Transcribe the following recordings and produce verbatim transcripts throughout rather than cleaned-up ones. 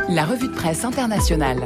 La revue de presse internationale.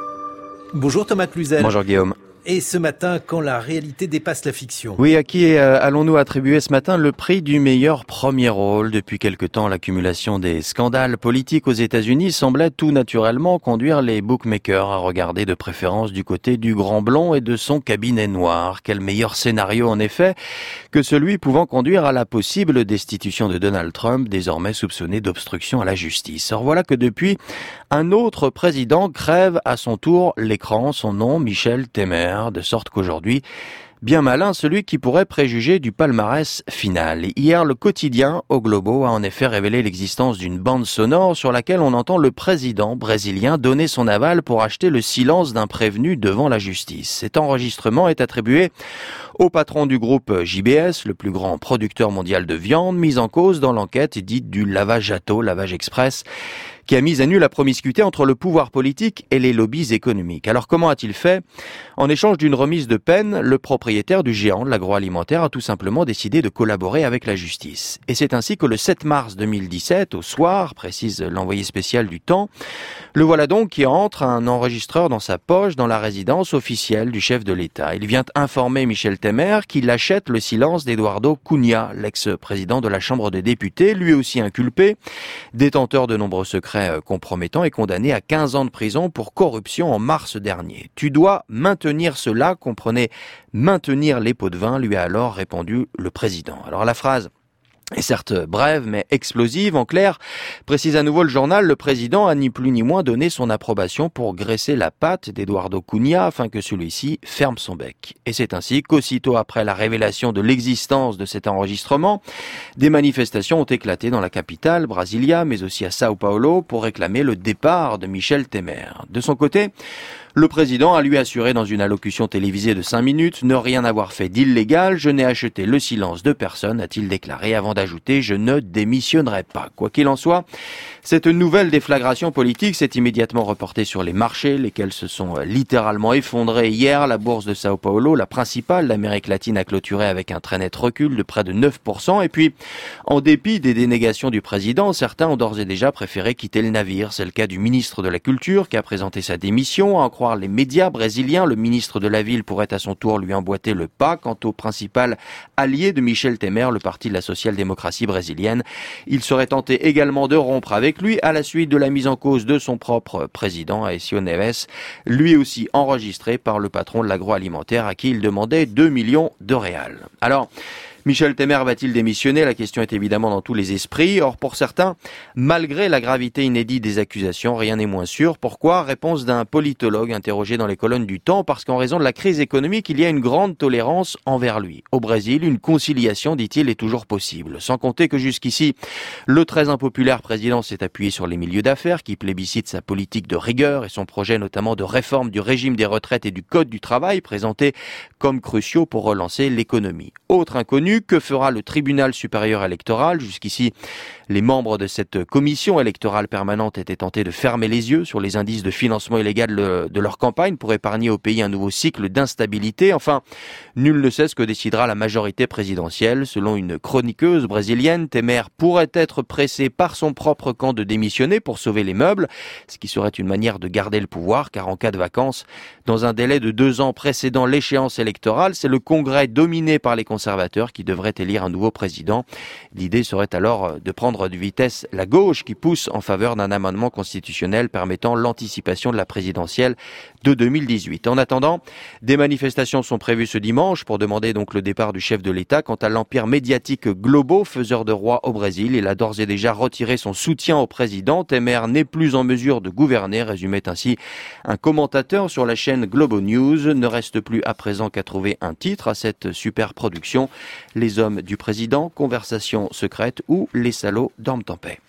Bonjour Thomas Cluzel. Bonjour Guillaume. Et ce matin, quand la réalité dépasse la fiction. Oui, à qui euh, allons-nous attribuer ce matin le prix du meilleur premier rôle? Depuis quelque temps, l'accumulation des scandales politiques aux États-Unis semblait tout naturellement conduire les bookmakers à regarder de préférence du côté du grand blond et de son cabinet noir. Quel meilleur scénario en effet que celui pouvant conduire à la possible destitution de Donald Trump, désormais soupçonné d'obstruction à la justice. Or voilà que depuis, un autre président crève à son tour l'écran, son nom Michel Temer. De sorte qu'aujourd'hui, bien malin celui qui pourrait préjuger du palmarès final. Hier, le quotidien Au Globo a en effet révélé l'existence d'une bande sonore sur laquelle on entend le président brésilien donner son aval pour acheter le silence d'un prévenu devant la justice. Cet enregistrement est attribué au patron du groupe J B S, le plus grand producteur mondial de viande, mis en cause dans l'enquête dite du lavage à taux, lavage express, qui a mis à nu la promiscuité entre le pouvoir politique et les lobbies économiques. Alors comment a-t-il fait? En échange d'une remise de peine, le propriétaire du géant de l'agroalimentaire a tout simplement décidé de collaborer avec la justice. Et c'est ainsi que le sept mars deux mille dix-sept, au soir, précise l'envoyé spécial du Temps, le voilà donc qui entre un enregistreur dans sa poche dans la résidence officielle du chef de l'État. Il vient informer Michel Temer qu'il achète le silence d'Eduardo Cunha, l'ex-président de la Chambre des députés, lui aussi inculpé, détenteur de nombreux secrets compromettant et condamné à quinze ans de prison pour corruption en mars dernier. « Tu dois maintenir cela, comprenez, maintenir les pots de vin », lui a alors répondu le président. Alors la phrase est certes brève, mais explosive. En clair, précise à nouveau le journal, le président a ni plus ni moins donné son approbation pour graisser la patte d'Eduardo Cunha afin que celui-ci ferme son bec. Et c'est ainsi qu'aussitôt après la révélation de l'existence de cet enregistrement, des manifestations ont éclaté dans la capitale, Brasilia, mais aussi à Sao Paulo, pour réclamer le départ de Michel Temer. De son côté, le président a lui assuré dans une allocution télévisée de cinq minutes ne rien avoir fait d'illégal, je n'ai acheté le silence de personne, a-t-il déclaré avant d'ajouter je ne démissionnerai pas. Quoi qu'il en soit, cette nouvelle déflagration politique s'est immédiatement reportée sur les marchés, lesquels se sont littéralement effondrés hier. La bourse de Sao Paulo, la principale d'Amérique latine, a clôturé avec un très net recul de près de neuf pour cent. Et puis, en dépit des dénégations du président, certains ont d'ores et déjà préféré quitter le navire. C'est le cas du ministre de la Culture qui a présenté sa démission. À en croire les médias brésiliens, le ministre de la Ville pourrait à son tour lui emboîter le pas. Quant au principal allié de Michel Temer, le parti de la social-démocratie brésilienne, il serait tenté également de rompre avec lui à la suite de la mise en cause de son propre président, Aécio Neves, lui aussi enregistré par le patron de l'agroalimentaire à qui il demandait deux millions de réals. Alors, Michel Temer va-t-il démissionner? La question est évidemment dans tous les esprits. Or, pour certains, malgré la gravité inédite des accusations, rien n'est moins sûr. Pourquoi? Réponse d'un politologue interrogé dans les colonnes du Temps, parce qu'en raison de la crise économique, il y a une grande tolérance envers lui. Au Brésil, une conciliation, dit-il, est toujours possible. Sans compter que jusqu'ici, le très impopulaire président s'est appuyé sur les milieux d'affaires qui plébiscitent sa politique de rigueur et son projet notamment de réforme du régime des retraites et du code du travail, présentés comme cruciaux pour relancer l'économie. Autre inconnu, que fera le tribunal supérieur électoral? Jusqu'ici, les membres de cette commission électorale permanente étaient tentés de fermer les yeux sur les indices de financement illégal de leur campagne pour épargner au pays un nouveau cycle d'instabilité. Enfin, nul ne sait ce que décidera la majorité présidentielle. Selon une chroniqueuse brésilienne, Temer pourrait être pressé par son propre camp de démissionner pour sauver les meubles, ce qui serait une manière de garder le pouvoir, car en cas de vacances, dans un délai de deux ans précédant l'échéance électorale, c'est le Congrès dominé par les conservateurs qui devrait élire un nouveau président. L'idée serait alors de prendre de vitesse la gauche qui pousse en faveur d'un amendement constitutionnel permettant l'anticipation de la présidentielle de deux mille dix-huit. En attendant, des manifestations sont prévues ce dimanche pour demander donc le départ du chef de l'État. Quant à l'empire médiatique Globo, faiseur de roi au Brésil, il a d'ores et déjà retiré son soutien au président. Temer n'est plus en mesure de gouverner, résumait ainsi un commentateur sur la chaîne Globo News. Ne reste plus à présent qu'à trouver un titre à cette super production. Les hommes du président, conversation secrète ou les salauds dorment en paix.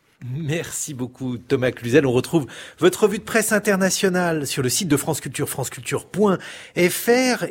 Merci beaucoup Thomas Cluzel. On retrouve votre revue de presse internationale sur le site de France Culture, franceculture point f r.